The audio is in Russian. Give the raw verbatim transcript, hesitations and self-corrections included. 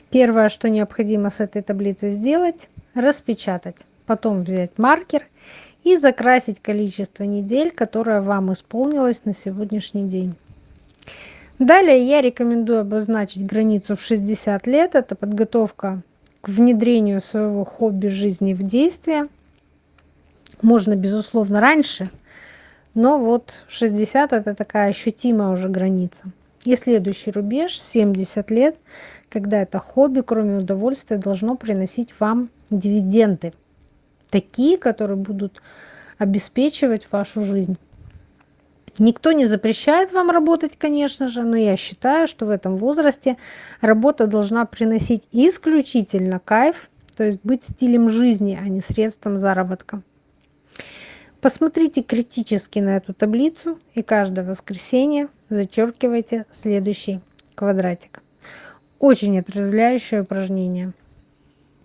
Первое, что необходимо с этой таблицей сделать, распечатать. Потом взять маркер и закрасить количество недель, которое вам исполнилось на сегодняшний день. Далее я рекомендую обозначить границу в шестьдесят лет. Это подготовка к внедрению своего хобби жизни в действие. Можно, безусловно, раньше, но вот шестьдесят это такая ощутимая уже граница. И следующий рубеж семьдесят лет, когда это хобби, кроме удовольствия, должно приносить вам дивиденды. Такие, которые будут обеспечивать вашу жизнь. Никто не запрещает вам работать, конечно же, но я считаю, что в этом возрасте работа должна приносить исключительно кайф, то есть быть стилем жизни, а не средством заработка. Посмотрите критически на эту таблицу и каждое воскресенье зачеркивайте следующий квадратик. Очень отрезвляющее упражнение.